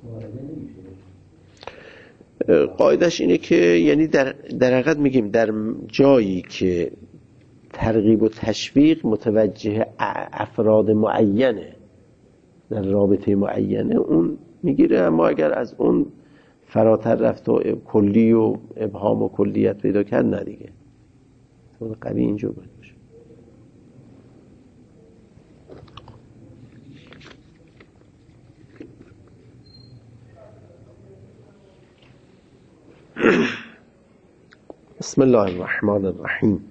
قاعدش اینه که یعنی در حقیقت میگیم در جایی که ترغیب و تشویق متوجه افراد معینه، در رابطه معینه اون میگیره، اما اگر از اون فراتر رفت و کلی و ابهام و کلیت پیدا کرد نه دیگه. قوی اینجور باید باشه. بسم الله الرحمن الرحیم.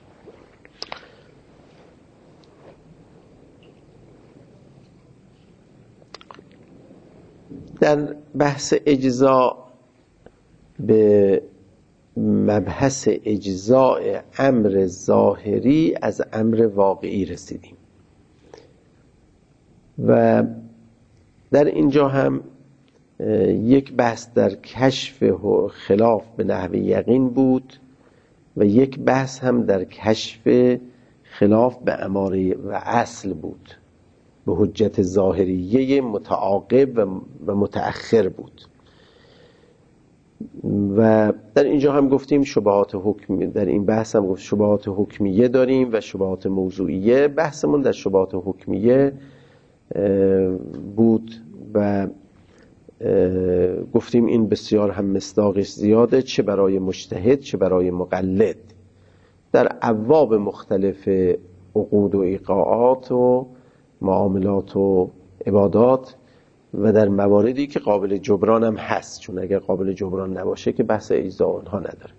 در بحث اجزا به مبحث اجزاء امر ظاهری از امر واقعی رسیدیم و در اینجا هم یک بحث در کشف خلاف به نحو یقین بود و یک بحث هم در کشف خلاف به اماره و اصل بود، به حجت ظاهریه متعاقب و متأخر بود. و در اینجا هم گفتیم شبهات حکمی، در این بحث هم گفت شبهات حکمیه داریم و شبهات موضوعیه. بحثمون در شبهات حکمیه بود و گفتیم این بسیار هم مصداقش زیاده، چه برای مجتهد چه برای مقلد، در ابواب مختلف عقود و ایقاعات و معاملات و عبادات و در مواردی که قابل جبران هم هست، چون اگر قابل جبران نباشه که بحث اجزا اونها نداره.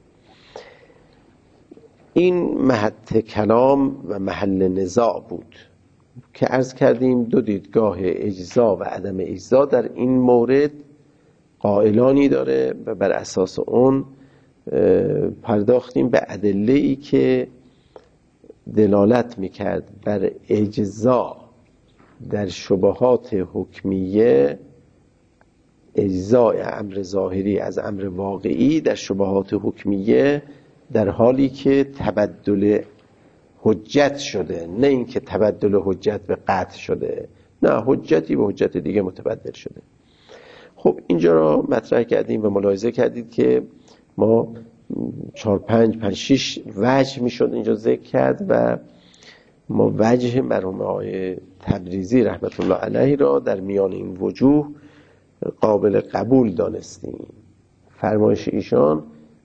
این محط کلام و محل نزاع بود که عرض کردیم دو دیدگاه اجزا و عدم اجزا در این مورد قائلانی داره و بر اساس اون پرداختیم به ادله‌ای که دلالت میکرد بر اجزا در شبهات حکمیه، اجزاء امر ظاهری از امر واقعی در شبهات حکمیه در حالی که تبدل حجت شده، نه اینکه تبدل حجت به قطع شده، نه حجتی به حجت دیگه متبدل شده. خب اینجا را مطرح کردیم و ملاحظه کردید که ما 4 5 6 وجه میشد اینجا ذکر کرد و ما وجه مرحوم آقای تبریزی رحمت الله علیه را در میان این وجوه قابل قبول دانستیم. فرمایش ایشان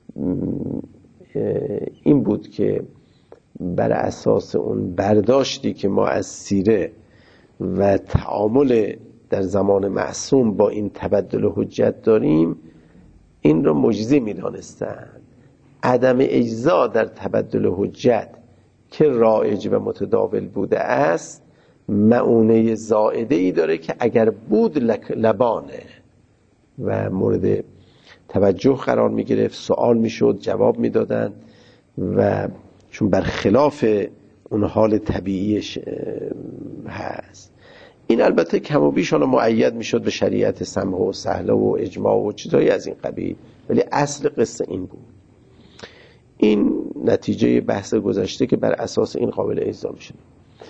این بود که بر اساس اون برداشتی که ما از سیره و تعامل در زمان معصوم با این تبدل حجت داریم، این را مجزی می دانستند. عدم اجزا در تبدل حجت که رایج و متداول بوده است مؤونه زائده ای داره که اگر بود لبانه و مورد توجه قرار می گرفت، سوال می شد، جواب می دادن و چون برخلاف اون حال طبیعیش هست. این البته کم و بیش حالا مؤید می شد به شریعت سمح و سهله و اجماع و چیزایی از این قبیل، ولی اصل قصه این بود. این نتیجه بحث گذشته که بر اساس این قابل اجزا می شد.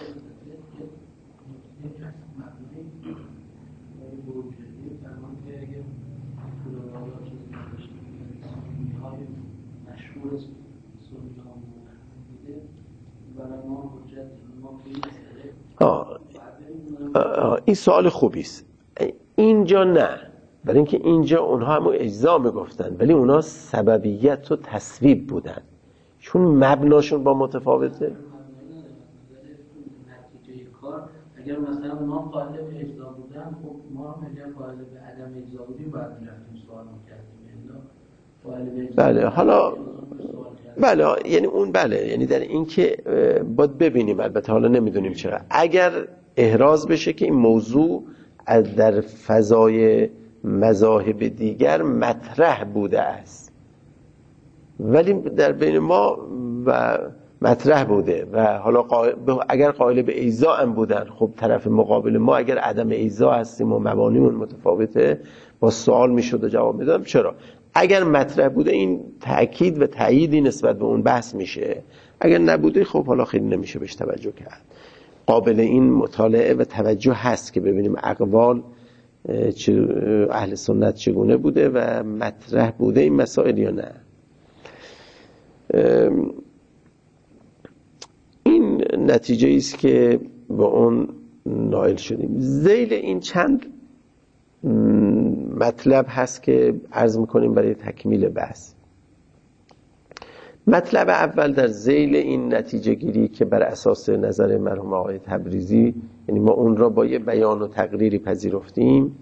این سوال خوبی است. اینجا نه، برای اینکه اینجا اونها هم اجزا میگفتن ولی اونها سببیت و تسبیب بودن، چون مبناشون با متفاوته. نتیجه کار اگر مثلا ما قائل به اجزا بودن، خب ما هم اگر قائل به عدم اجزا بودیم باید میرفتیم سوال میکردیم. بله حالا بله یعنی اون بله یعنی در این که باید ببینیم، البته حالا نمیدونیم چرا اگر احراز بشه که این موضوع در فضای مذاهب دیگر مطرح بوده است ولی در بین ما و مطرح بوده و حالا اگر قائل به اجزا هم بودن، خب طرف مقابل ما اگر عدم اجزا هستیم و مبانیمون متفاوته با سوال میشد و جواب میدادم چرا. اگر مطرح بوده این تأکید و تأییدی نسبت به اون بحث میشه، اگر نبوده خب حالا خیلی نمیشه بهش توجه کرد. قابل این مطالعه و توجه هست که ببینیم اقوال اهل سنت چگونه بوده و مطرح بوده این مسائل یا نه. این نتیجه است که با اون نائل شدیم. ذیل این چند مطلب هست که عرض میکنیم برای تکمیل بحث. مطلب اول در ذیل این نتیجه گیری که بر اساس نظر مرحوم آقای تبریزی، یعنی ما اون را با یه بیان و تقریری پذیرفتیم،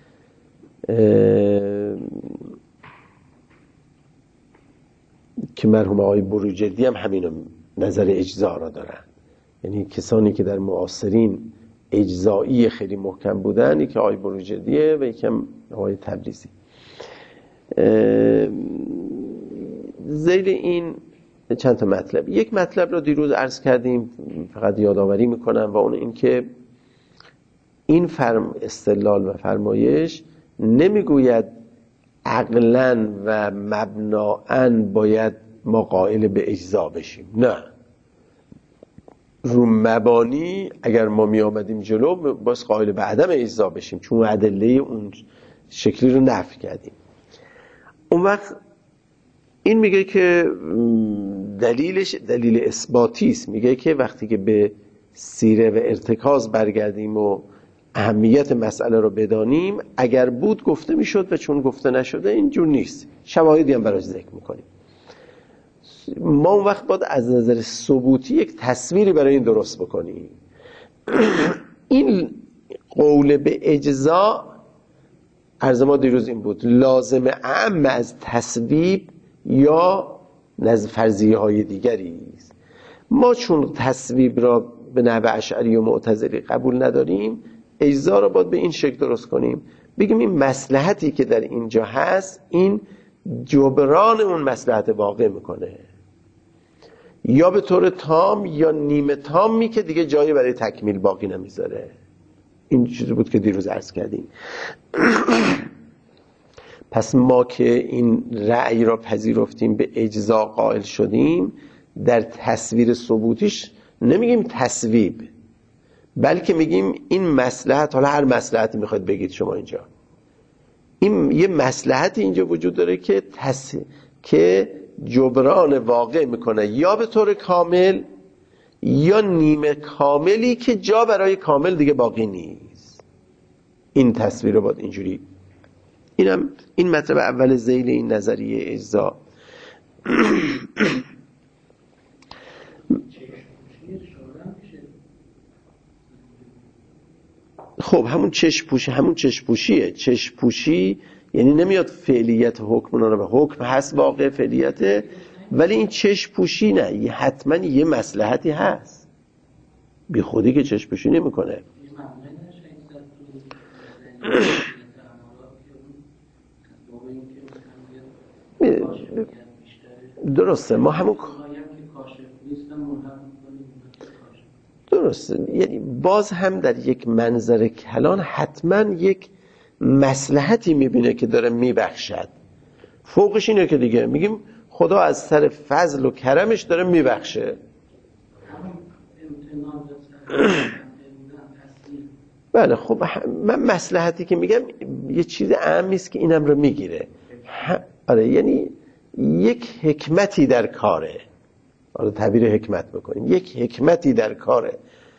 که مرحوم آقای بروجردی هم همین نظر اجزا را دارن، یعنی کسانی که در معاصرین اجزایی خیلی محکم بودن، یکی آقای بروجردیه و یکی آقای تبریزی. ذیل این چند تا مطلب. یک مطلب رو دیروز عرض کردیم، فقط یادآوری میکنم، و اون این که این استدلال و فرمایش نمیگوید عقلاً و مبناً باید ما قائل به اجزا بشیم، نه، رو مبانی اگر ما می آمدیم جلو باز قائل به عدم اجزا بشیم، چون ادله اون شکلی رو نفی کردیم. اون وقت این میگه که دلیلش دلیل اثباتی است، میگه که وقتی که به سیره و ارتکاز برگردیم و اهمیت مسئله رو بدانیم، اگر بود گفته میشد و چون گفته نشده اینجور نیست، شواهدی هم براش ذکر میکنیم. ما اون وقت باید از نظر ثبوتی یک تصویری برای این درست بکنیم. این قول به اجزا عرض ما دیروز این بود، لازم اعم از تصویب یا نزد فرضیه های دیگری است. ما چون تصویب را به نحو اشعری و معتزلی قبول نداریم، اجزا را باید به این شکل درست کنیم، بگیم این مصلحتی که در اینجا هست این جبران اون مصلحت واقع میکنه، یا به طور تام یا نیمه تامی که دیگه جایی برای تکمیل باقی نمیذاره. این چیزی بود که دیروز عرض کردیم. پس ما که این رأی را پذیرفتیم، به اجزا قائل شدیم، در تصویر ثبوتیش نمیگیم تصویب، بلکه میگیم این مصلحت، حالا هر مصلحتی میخواید بگید شما اینجا، این یه مصلحتی اینجا وجود داره که جبران واقع میکنه، یا به طور کامل یا نیمه کاملی که جا برای کامل دیگه باقی نیست. این تصویر رو باید اینجوری. این مطلب اول ذیل این نظریه اجزا. خب همون چشم پوشیه. چشم پوشی یعنی نمیاد فعلیت حکم رو به حکم هست واقع فعلیته، ولی این چشم پوشی نه، حتما یه مصلحتی هست، بی خودی که چشم پوشی نمیکنه. درسته، ما همون درسته، یعنی باز هم در یک منظر کلان حتما یک مصلحتی میبینه که داره میبخشد. فوقش اینه که دیگه میگیم خدا از سر فضل و کرمش داره میبخشه. بله خب من مصلحتی که میگم یه چیز اهمی است که اینم رو میگیره. آره، یعنی یک حکمتی در کاره. حالا تعبیر حکمت بکنیم، یک حکمتی در کاره.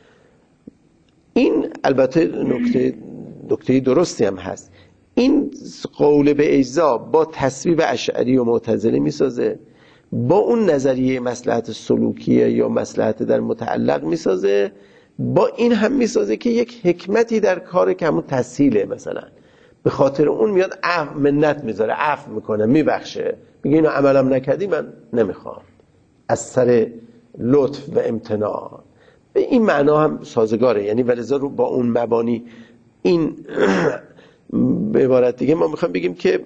این البته نکته درستی هم هست. این قول به اجزا با تصویب اشعری و معتزلی میسازه، با اون نظریه مصلحت سلوکیه یا مصلحت در متعلق میسازه، با این هم میسازه که یک حکمتی در کار که همون تسهیله، مثلا به خاطر اون میاد منت میذاره، عفو میکنه، میبخشه، میگه اینو عملم نکردی من نمیخوام، از سر لطف و امتناع. به این معنا هم سازگاره، یعنی ولذا رو با اون مبانی. این به عبارت دیگه ما میخوام بگیم که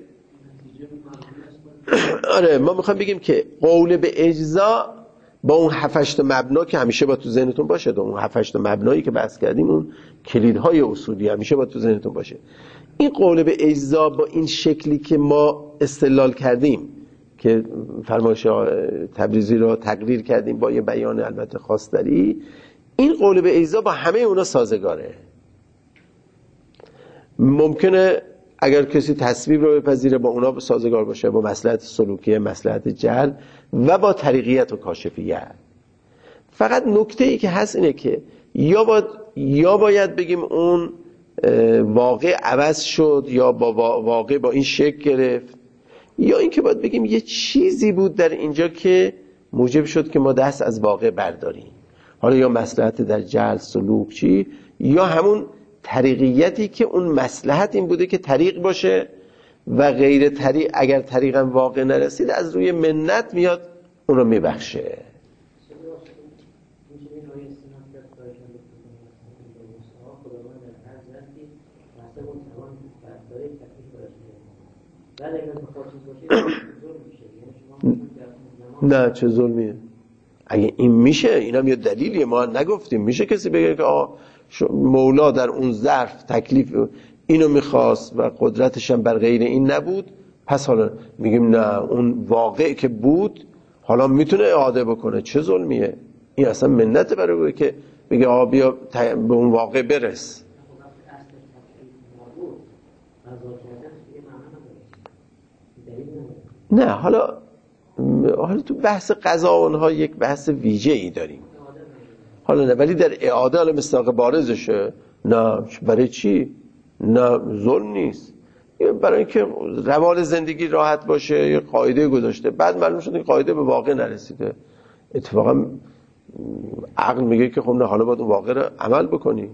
آره، ما میخوام بگیم که قول به اجزا با اون 7-8 مبنا که همیشه با تو ذهنتون باشه، اون 7-8 مبنایی که بحث کردیم، اون کلیدهای اصولی همیشه با تو ذهنتون باشه. این قول به اجزا با این شکلی که ما استدلال کردیم، که فرمایش تبریزی رو تقریر کردیم با یه بیان البته خاص‌تری، این قول به اجزا با همه اونا سازگاره. ممکنه اگر کسی تصویب رو بپذیره با اونا سازگار باشه، با مصلحت سلوکیه، مصلحت جهل و با طریقیت و کاشفیت. فقط نکته ای که هست اینه که یا باید بگیم اون واقع عوض شد یا با واقع با این شکل گرفت، یا اینکه باید بگیم یه چیزی بود در اینجا که موجب شد که ما دست از واقع برداریم. حالا یا مصلحت در جهل، سلوک، چی، یا همون طریقیتی که اون مصلحت این بوده که طریق باشه و غیر طریق، اگر طریقم واقع نرسید از روی منت میاد اون رو میبخشه. نه چه ظلمیه؟ اگه این میشه، اینم یه دلیلیه، ما نگفتیم میشه کسی بگه که مولا در اون ظرف تکلیف اینو میخواست و قدرتش هم بر غیر این نبود، پس حالا میگیم نه اون واقع که بود حالا میتونه اعاده بکنه، چه ظلمیه؟ این اصلا منت برای که بگه بیا به اون واقع برس. نه حالا تو بحث قضا اونها یک بحث ویژه ای داریم، حالا نه، ولی در اعاده حالا مصداق بارزشه. نه برای چی؟ نه ظلم نیست، برای اینکه روال زندگی راحت باشه یه قاعده گذاشته، بعد معلوم شد این قاعده به واقع نرسیده، اتفاقا عقل میگه که خب نه حالا باید اون واقع رو عمل بکنی.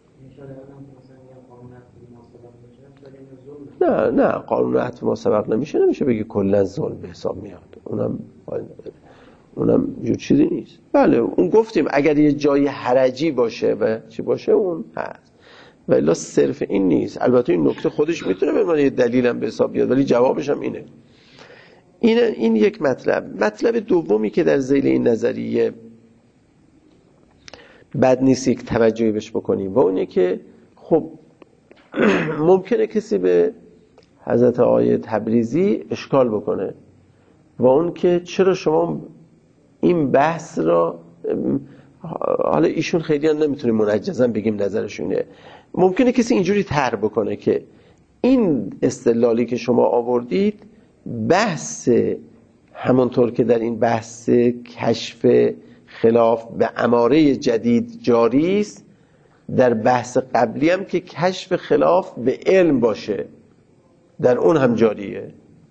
نه قانون عطف ما سبق نمیشه بگی کلا ظلم به حساب میاد، اونم جو چیزی نیست. بله اون گفتیم اگر یه جای حرجی باشه و چی باشه اون هست، ولی صرف این نیست. البته این نکته خودش میتونه به معنی دلیل هم به حساب بیاد، ولی جوابش هم اینه. این یک مطلب دومی که در ذیل این نظریه بد نیست یک توجهی بهش بکنیم و اونه که خب ممکنه کسی به حضرت آقای تبریزی اشکال بکنه و اون که چرا شما این بحث را، حالا ایشون خیلی هم نمیتونیم منجزا بگیم نظرشونه، ممکنه کسی اینجوری طرح بکنه که این استدلالی که شما آوردید بحث همونطور که در این بحث کشف خلاف به اماره جدید جاری است، در بحث قبلی هم که کشف خلاف به علم باشه در اون هم جاریه.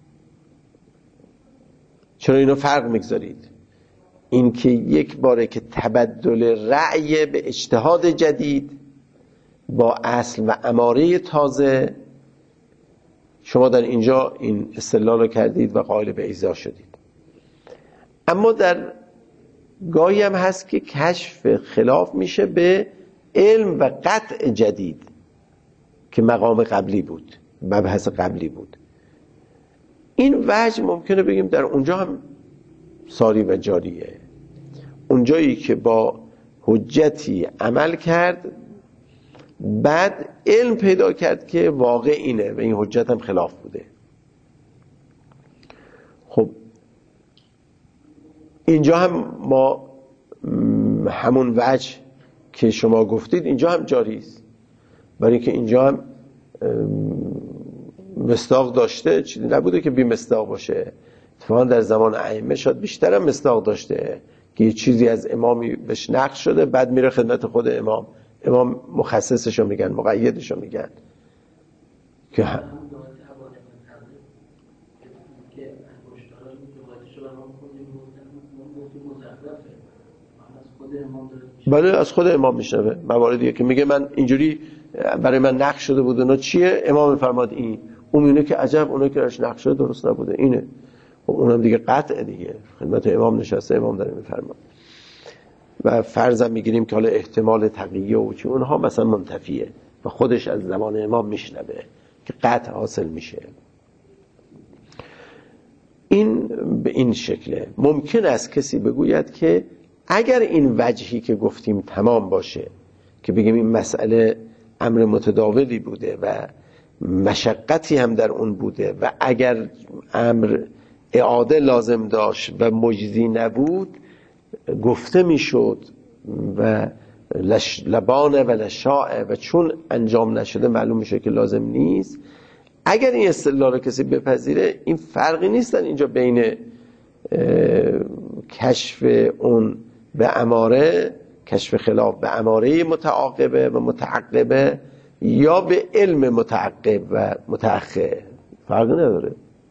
چرا اینو فرق میگذارید؟ این که یک باره که تبدل رأی به اجتهاد جدید با اصل و اماره تازه، شما در اینجا این استدلال رو کردید و قائل به ایضاح شدید. اما در گاهی هم هست که کشف خلاف میشه به علم و قطع جدید که مقام قبلی بود، مبحث قبلی بود. این وجه ممکنه بگیم در اونجا هم ساری و جاریه، اونجایی که با حجتی عمل کرد بعد علم پیدا کرد که واقع اینه و این حجت هم خلاف بوده. خب اینجا هم ما همون وجه که شما گفتید اینجا هم جاری است، برای اینکه اینجا هم مصداق داشته، چیزی نبوده که بی مصداق باشه. اتفاقا در زمان ائمه شاید بیشتر هم مصداق داشته که یه چیزی از امامی بهش نقل شده، بعد میره خدمت خود امام مخصصشو میگن، مقیدشو میگن که بله از خود امام میشنوه مواردیه که میگه من اینجوری برای من نقل شده بود، اونا چیه؟ امام فرماد این، اون میونه که عجب اونایی که راش نقل شده درست نبوده اینه. خب اونم دیگه قطعه دیگه، خدمت امام نشسته، امام داره میفرماد و فرضم میگیریم که حالا احتمال تقیه و چی اونها مثلا منتفیه و خودش از زمان امام میشنوه که قطع حاصل میشه. این به این شکله. ممکن است کسی بگوید که اگر این وجهی که گفتیم تمام باشه که بگیم این مسئله امر متداولی بوده و مشقتی هم در اون بوده و اگر امر اعاده لازم داشت و مجزی نبود گفته میشد و لبانه و لشاعه و چون انجام نشده معلوم میشه که لازم نیست. اگر این استدلال رو کسی بپذیره، این فرقی نیستن اینجا بین کشف اون به اماره، کشف خلاف به اماره متعاقبه و متعقبه یا به علم متعقب و متأخر، فرقی نداره.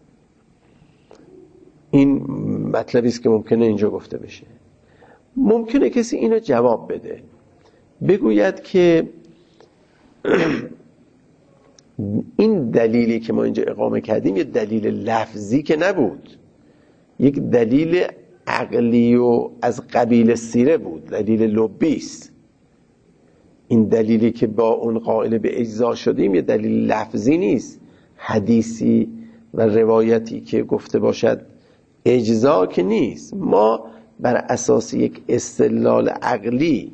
این مطلبی است که ممکنه اینجا گفته بشه. ممکنه کسی اینو جواب بده، بگوید که این دلیلی که ما اینجا اقامه کردیم یه دلیل لفظی که نبود، یک دلیل عقلی و از قبیل سیره بود، دلیل لبی است. این دلیلی که با اون قائل به اجزا شدیم یه دلیل لفظی نیست، حدیثی و روایتی که گفته باشد اجزا که نیست. ما بر اساس یک استدلال عقلی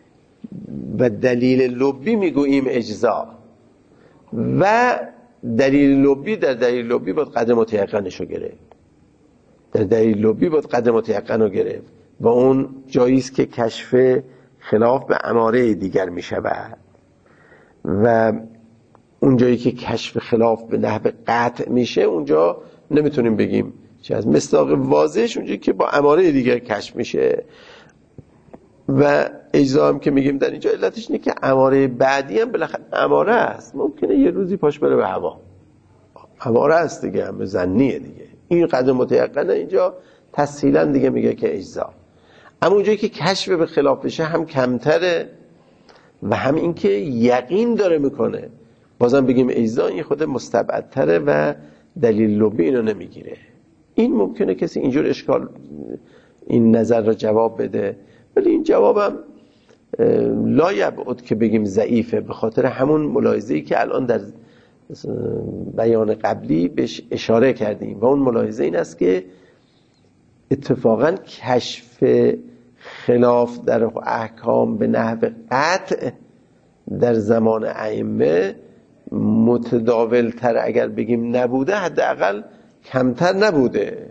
و دلیل لبی میگوییم اجزا، و دلیل لبی در دلیل لبی باید قدر متیقنش رو گرفت، در دلیل لبی باید قدر متیقن رو گرفت و اون جاییست که کشف خلاف به اماره دیگر می شود و اون جایی که کشف خلاف به نحو قطع میشه اونجا نمیتونیم بگیم چه از مصداق واضحش اونجایی که با اماره دیگر کشف میشه. و اجزا هم که میگیم در اینجا علتش اینه که اماره بعدی هم بالاخره اماره است، ممکنه یه روزی پاش بره به هوا، اماره است دیگه، هم ظنیه دیگه. این قدر متیقنه اینجا تسهیلا دیگه میگه که اجزا. اما اونجایی که کشف به خلاف بشه هم کمتره و هم این که یقین داره میکنه، بازم بگیم اجزا. این خود مستبعدتره و دلیل لبی اینو نمیگیره. این ممکنه کسی اینجور اشکال این نظر را جواب بده، ولی این جوابم لا یبعد که بگیم ضعیفه، به خاطر همون ملاحظه‌ای که الان در بیان قبلی بهش اشاره کردیم و اون ملاحظه این است که اتفاقا کشف خلاف در احکام به نحو قطع در زمان ائمه متداولتر اگر بگیم نبوده، حداقل کمتر نبوده،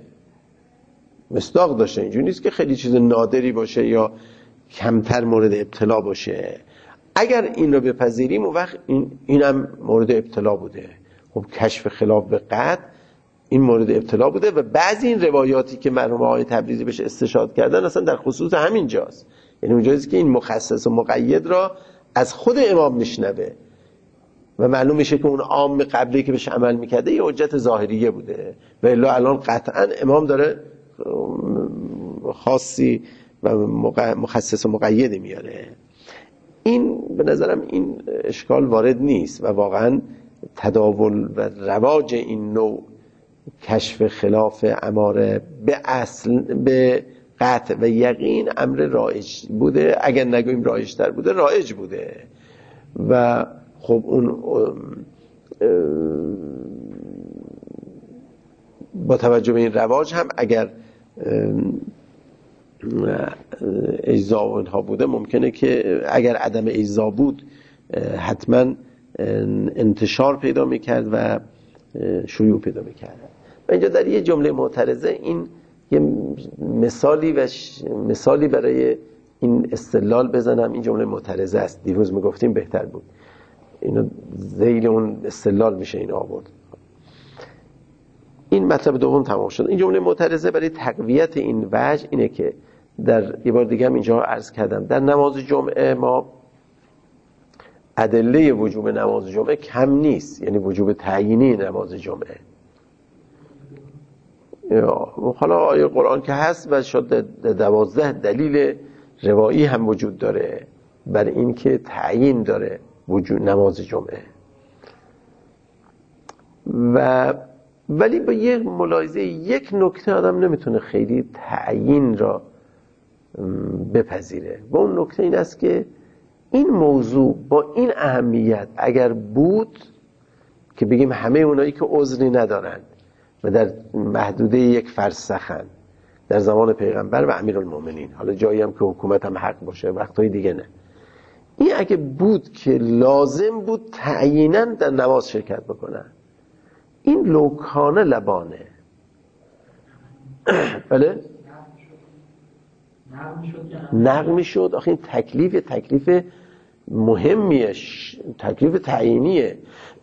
مصداق داشته. اینجوری نیست که خیلی چیز نادری باشه یا کمتر مورد ابتلا باشه. اگر این رو بپذیریم اون وقت اینم مورد ابتلا بوده. خب کشف خلاف به قطع این مورد ابتلا بوده و بعضی این روایاتی که مرحوم آقای تبریزی بهش استشهاد کردن اصلا در خصوص همین جاست، یعنی اونجاییست که این مخصص و مقید را از خود امام میشنوه و معلوم میشه که اون عام قبلی که بهش عمل میکرده یه حجت ظاهریه بوده و الا الان قطعا امام داره خاصی و مخصص و مقیدی میاره. این به نظرم این اشکال وارد نیست و واقعا تداول و رواج این نوع کشف خلاف اماره به اصل به قطع و یقین امر رایج بوده، اگر نگویم رایج تر بوده، رایج بوده. و خب اون با توجه به این رواج هم اگر اجزا و اینها بوده، ممکنه که اگر عدم اجزا بود حتما انتشار پیدا میکرد و شیوع پیدا میکرد. و اینجا در یه جمله معترضه این یه مثالی برای این استدلال بزنم. این جمله معترضه است، دیروز میگفتیم بهتر بود، اینو ذیل اون استدلال میشه این آورد. این مطلب دوم تمام شد. این جمله معترضه برای تقویت این وجه اینه که در یه بار دیگه هم اینجا عرض کردم در نماز جمعه ما ادله وجوب نماز جمعه کم نیست، یعنی وجوب تعیینی نماز جمعه. حالا آیه قرآن که هست و شد 12 دلیل روایی هم وجود داره بر این که تعیین داره وجود نماز جمعه. ولی با یک ملاحظه یک نکته آدم نمیتونه خیلی تعیین را بپذیره و اون نکته این است که این موضوع با این اهمیت اگر بود که بگیم همه اونایی که عذری ندارن و در محدوده یک فرسخن در زمان پیغمبر و امیرالمومنین، حالا جایی هم که حکومت هم حق باشه وقتهای دیگه نه، این اگه بود که لازم بود تعییناً در نماز شرکت بکنن، این لوکانه لبانه. بله؟ نقل میشد. آخه این تکلیف مهمیه، تکلیف تعیینیه.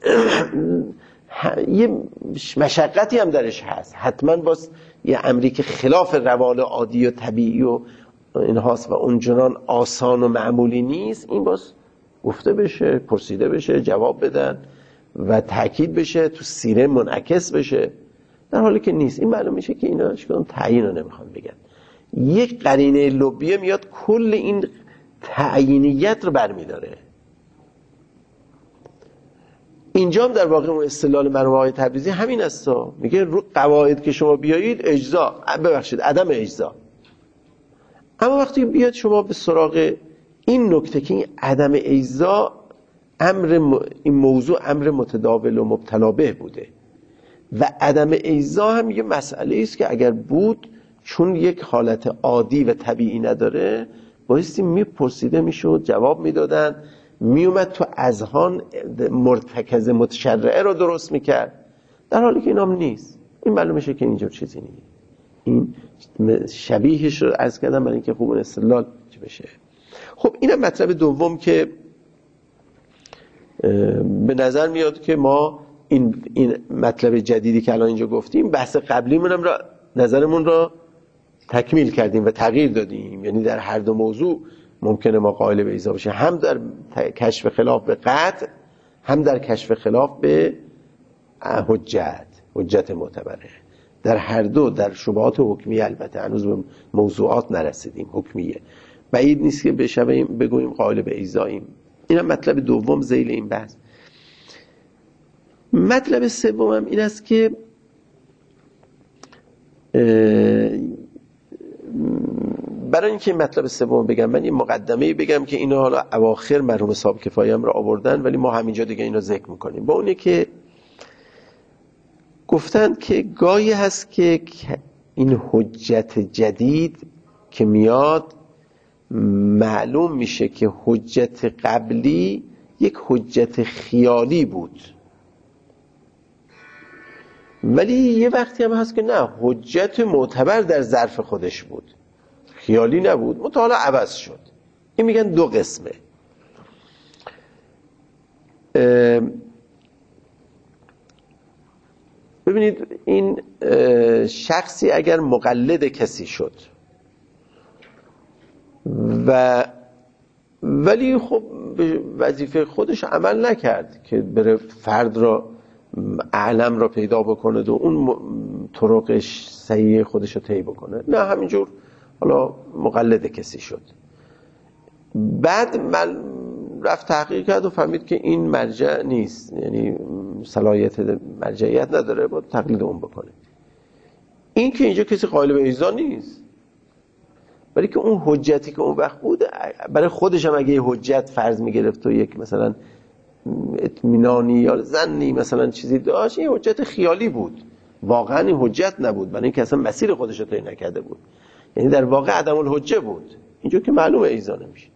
یه مشقتی هم درش هست، حتما باز یه امری که خلاف روال عادی و طبیعی و اینهاست و اونجنان آسان و معمولی نیست، این باز گفته بشه، پرسیده بشه، جواب بدن و تأکید بشه، تو سیره منعکس بشه، در حالی که نیست. این معلوم میشه که اینا هیچ کدوم تعیین رو نمیخوان بگن. یک قرینه لبیه میاد کل این تعیینیت رو برمیداره. اینجا هم در واقع اون استدلال مرحوم آقای تبریزی همین است. میگه رو قواعد که شما بیایید اجزا، ببخشید عدم اجزا. اما وقتی بیاد شما به سراغ این نکته که این عدم اجزا این موضوع امر متداول و مبتلا به بوده و عدم اجزا هم یه مسئله است که اگر بود، چون یک حالت عادی و طبیعی نداره، بایستی میپرسیده میشد، جواب میدادن، میومد تو اذهان مرتکز متشرعه رو درست میکرد، در حالی که اینام نیست. این معلوم میشه که اینجور چیزی نیست. این شبیهش رو عرض کردم برای اینکه خوب استدلال بشه. خب اینم مطلب دوم که به نظر میاد که ما این مطلب جدیدی که الان اینجا گفتیم، بحث قبلیمون هم را نظرمون را تکمیل کردیم و تغییر دادیم. یعنی در هر دو موضوع ممکنه ما قائل به ایزا باشیم، هم در کشف خلاف به قطع، هم در کشف خلاف به حجت معتبره. در هر دو، در شبهات حکمیه، البته هنوز به موضوعات نرسیدیم حکمیه، بعید نیست که بگوییم قائل به ایزاییم. اینم مطلب دوم ذیل این بحث. مطلب سومم این است که برای اینکه مطلب سوم بگم، من یه مقدمه‌ای بگم که اینا حالا اواخر مرحوم صاحب کفایه هم را آوردن، ولی ما همینجا دیگه اینا ذکر میکنیم. با اونه که گفتن که گاهی هست که این حجت جدید که میاد، معلوم میشه که حجت قبلی یک حجت خیالی بود، ولی یه وقتی هم هست که نه، حجت معتبر در ظرف خودش بود، خیالی نبود، متعالی عوض شد. این میگن دو قسمه. ببینید، این شخصی اگر مقلد کسی شد ولی خب به وظیفه خودش عمل نکرد که بره فرد را اعلم را پیدا بکنه و اون طرقش صحیح خودش رو طی بکنه، نه همینجور حالا مقلد کسی شد. بعد من رفت تحقیق کرد و فهمید که این مرجع نیست، یعنی صلاحیت مرجعیت نداره، باید تقلید اون بکنه. این که اینجا کسی قائل به ایزا نیست، ولی که اون حجتی که اون وقت بود برای خودش هم اگه حجت فرض میگرفت و یک مثلا اطمینانی یا ظنی مثلا چیزی داشت، این حجت خیالی بود، واقعا این حجت نبود، برای اینکه اصلا مسیر خودش رو طی نکرده بود، یعنی در واقع عدم الحجه بود. اینجا که معلومه ایزا نمیشه.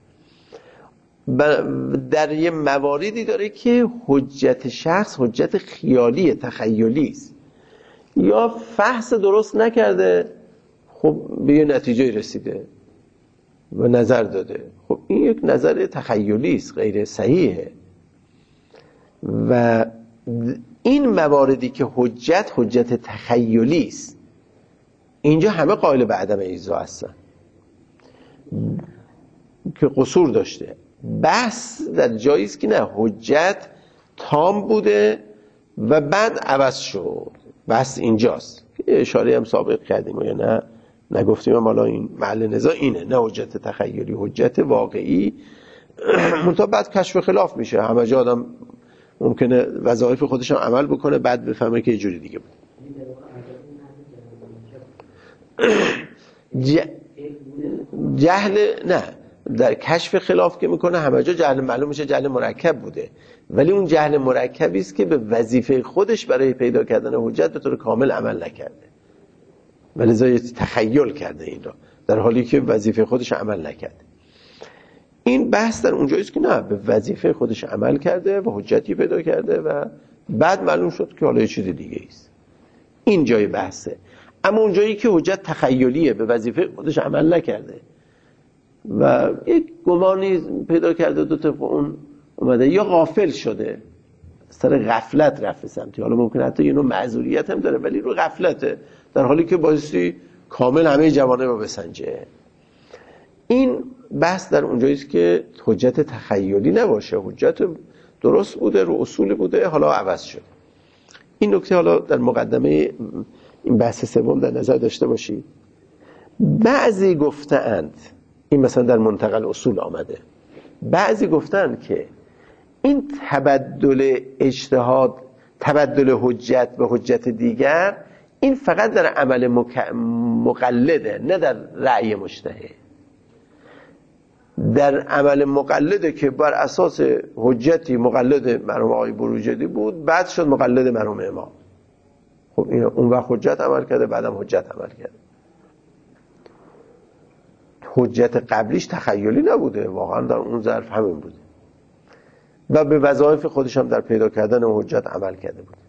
در یه مواردی داره که حجت شخص حجت خیالی، تخیلی است، یا فحص درست نکرده، خب به یه نتیجه رسیده و نظر داده، خب این یک نظر تخیلی است، غیر صحیحه. و این مواردی که حجت تخیلی است، اینجا همه قائل به عدم ایزا هستن که قصور داشته. بحث در جایی است که نه، حجت تام بوده و بعد عوض شد. بحث اینجاست که اشاره هم سابق کردیم و یا نه نگفتیم، هم حالا این محل نزاع اینه، نه حجت تخیلی، حجت واقعی. منتها بعد کشف خلاف میشه، همه جا آدم ممکنه وظایف خودش هم عمل بکنه، بعد بفهمه که یه جوری دیگه بود. جهل نه، در کشف خلاف که میکنه همه جا جهل معلوم میشه جهل مرکب بوده، ولی اون جهل مرکبی است که به وظیفه خودش برای پیدا کردن حجت به طور کامل عمل نکرده، ولذا تخیل کرده این را، در حالی که وظیفه خودش عمل نکرده. این بحث در اونجایی است که نه، به وظیفه خودش عمل کرده و حجتی پیدا کرده و بعد معلوم شد که حالا یه چیز دیگه است. این جای بحثه. اما اونجایی که حجت تخیلیه، به وظیفه خودش عمل نکرده، و یک گمانی پیدا کرده دو طبق اون اومده، یا غافل شده سر غفلت رفت سمتی، حالا ممکنه حتی یه نوع معذوریت هم داره ولی رو غفلته، در حالی که بایستی کامل همه جوانب رو بسنجه. این بحث در اونجاییست که حجت تخیلی نباشه، حجت درست بوده، رو اصول بوده، حالا عوض شده. این نکته حالا در مقدمه این بحث سوم در نظر داشته باشید. بعضی گفتند، این مثلا در منتقل اصول آمده، بعضی گفتند که این تبدل اجتهاد، تبدل حجت به حجت دیگر، این فقط در عمل مقلده، نه در رأی مجتهد. در عمل مقلده که بر اساس حجتی مقلد مرحوم آقای بروجردی بود، بعد شد مقلد مرحوم امام. خب این اون وقت حجت عمل کرده، بعدم حجت عمل کرده. حجت قبلیش تخیلی نبوده، واقعا در اون ظرف همین بوده و به وظایف خودش هم در پیدا کردن حجت عمل کرده بوده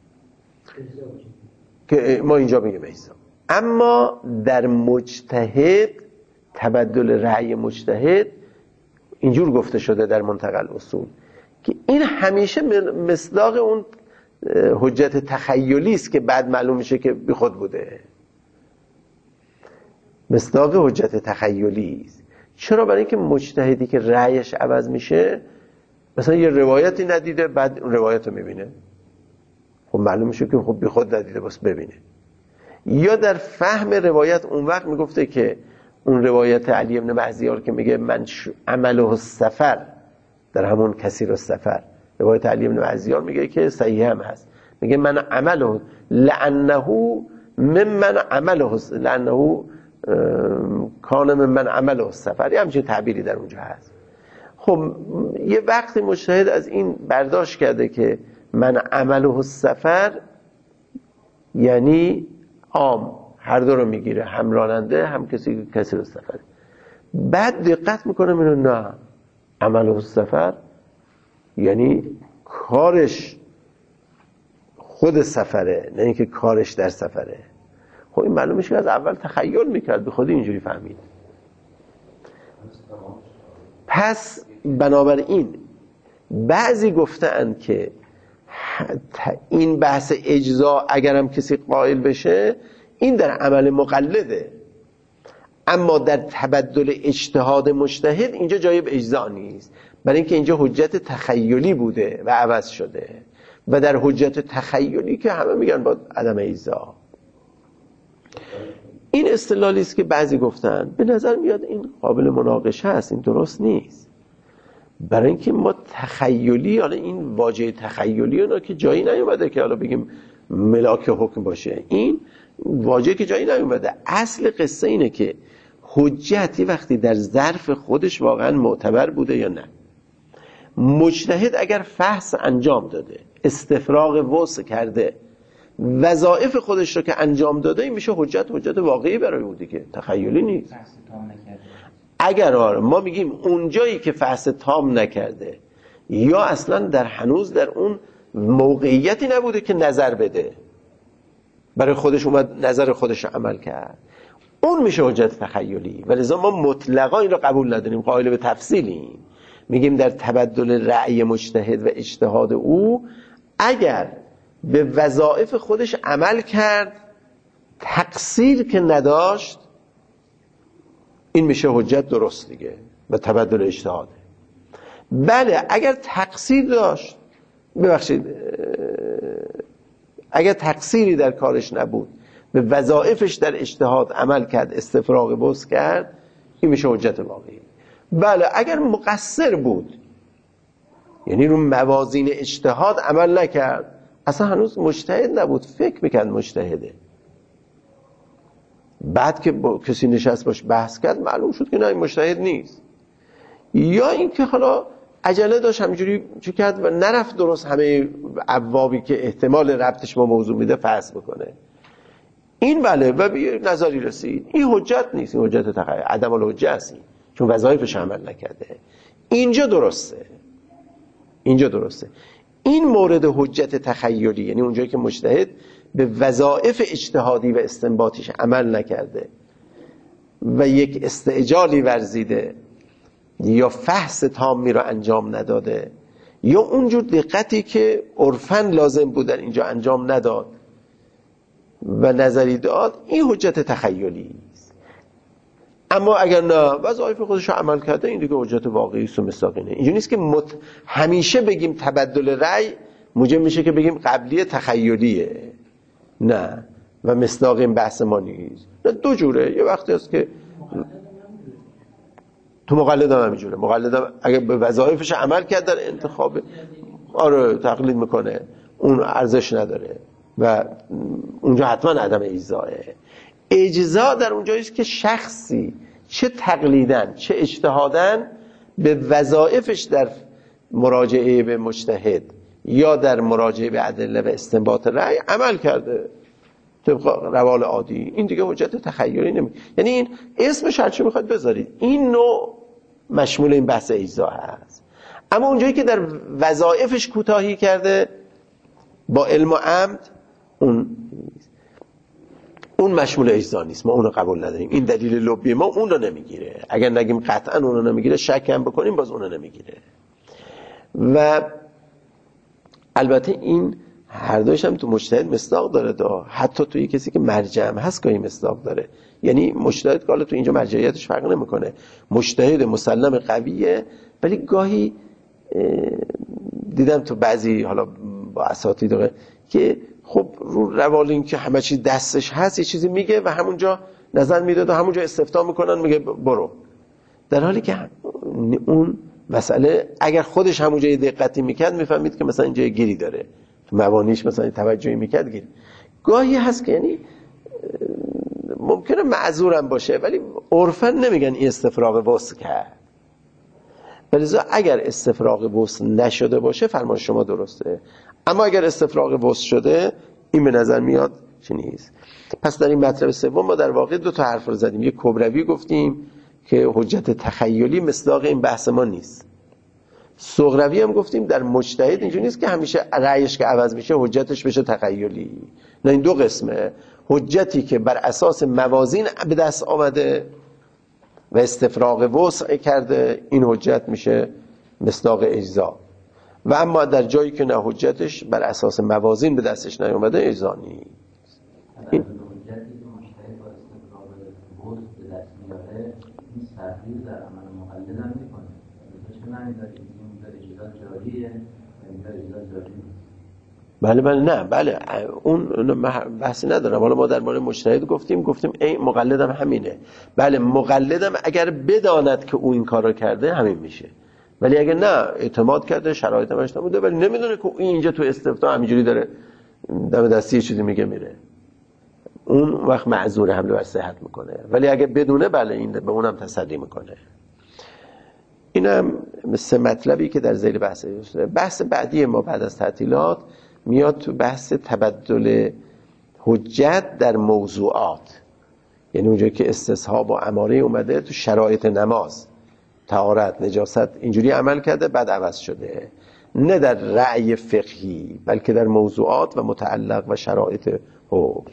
که ما اینجا میگیم اجزا. اما در مجتهد، تبدل رأی مجتهد اینجور گفته شده در منتقل اصول که این همیشه مصداق اون حجت تخیلی است که بعد معلوم میشه که بی خود بوده. مصداق حجت تخیلی است. چرا؟ برای اینکه مجتهدی که رأیش عوض میشه، مثلا یه روایتی ندیده، بعد اون روایت رو میبینه، خب معلوم میشه که خب بی خود ندیده، بس ببینه. یا در فهم روایت اون وقت میگفته که اون روایت علی ابن مهزیار که میگه من عمله السفر، در همون کثیر السفر، روایت علی ابن مهزیار میگه که صحیح هم هست، میگه من عمله لانه ممن عمله، لانه کان ممن عمله السفر، یه همچین تعبیری در اونجا هست. خب یه وقتی مجتهد از این برداشت کرده که من عمله السفر یعنی عام، هر دو رو میگیره، هم راننده هم کسی که کثیر السفر. بعد دقت میکنه میگه نه، عمله السفر یعنی کارش خود سفره، نه اینکه کارش در سفره. خب این معلومه که از اول تخیل میکرد، به خودی اینجوری فهمید. پس بنابراین بعضی گفتند که این بحث اجزا اگرم کسی قائل بشه، این در عمل مقلده، اما در تبدل اجتهاد مجتهد اینجا جای به اجزا نیست، برای اینکه اینجا حجت تخیلی بوده و عوض شده، و در حجت تخیلی که همه میگن با عدم اجزا. این استدلالی است که بعضی گفتن به نظر میاد این قابل مناقشه است، این درست نیست، برای اینکه ما تخیلی، حالا این واژه تخیلی اونا که جایی نیومده که حالا بگیم ملاک حکم باشه، این واژه که جایی نیومده. اصل قصه اینه که حجتی وقتی در ظرف خودش واقعا معتبر بوده یا نه. مجتهد اگر فحص انجام داده، استفراغ وسع کرده، وظایف خودش رو که انجام داده، این میشه حجت واقعی برای او دیگه، تخیلی نیست. اگر ما میگیم اونجایی که فحص تام نکرده یا اصلا در هنوز در اون موقعیتی نبوده که نظر بده، برای خودش اومد نظر خودش رو عمل کرد، اون میشه حجت تخیلی. ولذا ما مطلقا این رو قبول نداریم، قائل به تفصیلیم. میگیم در تبدل رأی مجتهد و اجتهاد او، اگر به وظایف خودش عمل کرد، تقصیر که نداشت، این میشه حجت درست دیگه و تبدل اجتهاده. بله اگر تقصیر داشت، ببخشید، اگر تقصیری در کارش نبود، به وظایفش در اجتهاد عمل کرد، استفراغ وسع کرد، این میشه حجت واقعی. بله اگر مقصر بود، یعنی رو موازین اجتهاد عمل نکرد، اصلا هنوز مجتهد نبود، فکر میکرد مجتهده، بعد که با کسی نشست باش بحث کرد، معلوم شد که نه این مجتهد نیست. یا اینکه حالا عجله داشت همینجوری چی کرد و نرفت درست همه ابوابی که احتمال ربطش با موضوع میده فحص بکنه، این بله و به نظری رسید، این حجت نیست، این حجت تخیلی، عدم الحجه است، چون وظایفش عمل نکرده. اینجا درسته، اینجا درسته. این مورد حجت تخیلی، یعنی اونجایی که مجتهد به وظایف اجتهادی و استنباطیش عمل نکرده و یک استعجالی ورزیده یا فحص تامی رو انجام نداده یا اونجور دقتی که عرفاً لازم بود در اینجا انجام نداد و نظری داد، این حجت تخیلی است. اما اگر نه وظایف خودش رو عمل کرده، این دیگه حجت واقعی است و مصداقینه. اینجوری نیست که همیشه بگیم تبدل رأی موجب میشه که بگیم قبلی تخیلیه، نه، و مصداق این بحث ما نیست. نه، دو جوره. یه وقتی هست که تو مقلد هم همینجوره، مقلد هم اگه به وظایفش عمل کرد در انتخاب، آره تقلید میکنه، اون ارزش نداره و اونجا حتما عدم اجزاه. اجزا در اونجاییست که شخصی چه تقلیدن چه اجتهادن به وظایفش در مراجعه به مجتهد یا در مراجعه به ادله و استنباط رأی عمل کرده طبق روال عادی، این دیگه حجت تخیلی نمیشه. یعنی این اسمش هرچی میخواد بذارید، این نوع مشمول این بحث اجزا هست. اما اونجایی که در وظایفش کوتاهی کرده با علم و عمد، اون مشمول اجزا نیست، ما اون رو قبول نداریم. این دلیل لبی ما اون رو نمیگیره. اگر نگیم قطعا اون رو نمیگیره، شک هم بکنیم باز اون رو نمیگیره. و البته این هر دوش هم تو مجتهد مصداق داره، حتی توی کسی که مرجع هم هست گاهی مصداق داره. یعنی مجتهد که حالا تو اینجا مرجعیتش فرق نمیکنه، مجتهد مسلم قویه، ولی گاهی دیدم تو بعضی حالا با اساتید داره که خب رو روال این که همه چیز دستش هست یه چیزی میگه و همونجا نظر میده و همونجا استفتاء میکنن میگه برو، در حالی که اون مسئله اگر خودش همونجا یه دقتی میکرد میفهمید که مثلا اینجا یه گیری داره، تو مبانیش مثلا توجهی میکرد گیری. گاهی هست که یعنی ممکنه معذورم باشه ولی عرفاً نمیگن این استفراغ وسع کرد، ولذا اگر استفراغ وسع نشده باشه فرمان شما درسته، اما اگر استفراغ وسع شده این به نظر میاد چه نیست. پس در این مطلب سوم ما در واقع دو تا حرف رو زدیم. یک کبروی گفتیم که حجت تخیلی مصداق این بحث ما نیست، صغروی هم گفتیم در مجتهد اینجوری نیست که همیشه رأیش که عوض میشه حجتش بشه تخیلی، نه، این دو قسمه. حجتی که بر اساس موازین به دست آمده و استفراغ وسع کرده، این حجت میشه مصداق اجزا، و اما در جایی که نه حجتش بر اساس موازین به دستش نیامده اجزا نیست. این حجتی که مجتهد با استفراغ وسع به دست میاره، این تغییر در عمل مقلد هم میکنه. چه معنی داره این اجزا جاریه و این اجزا جاری نیست؟ بله نه، بله اون بحثی ندارم. حالا ما در مورد مجتهد گفتیم این مقلدم همینه. بله مقلدم اگر بداند که او این کار رو کرده همین میشه، ولی اگر نه اعتماد کرده شرایط همش نبوده ولی نمیدونه که این اینجا تو استفتاء همینجوری داره دم دستی چیزی میگه میره، اون وقت معذور حمله بر صحت میکنه. ولی اگر بدونه بله این به اونم تصدی میکنه. اینم سه مطلبی که در ذیل بحث بعدی ما بعد از تعطیلات میاد تو بحث تبدل حجت در موضوعات، یعنی اونجایی که استصحاب و اماره اومده تو شرایط نماز، طهارت، نجاست، اینجوری عمل کرده بعد عوض شده، نه در رأی فقهی بلکه در موضوعات و متعلق و شرایط حکم.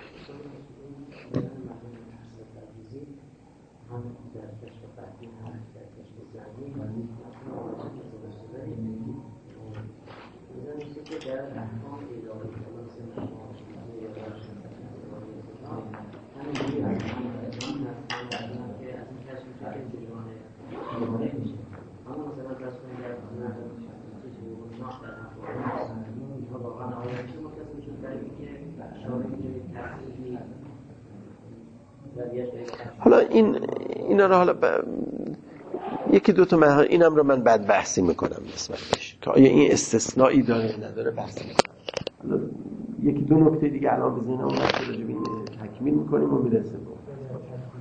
حالا اینا رو حالا یکی دو تا اینم رو من بعد بحثی میکنم نسبتش که آیا این استثنایی داره نداره بحثی میکنم. حالا یکی دو نکته دیگه الان بزنیم اون رو تکمیل میکنیم و میرسیم.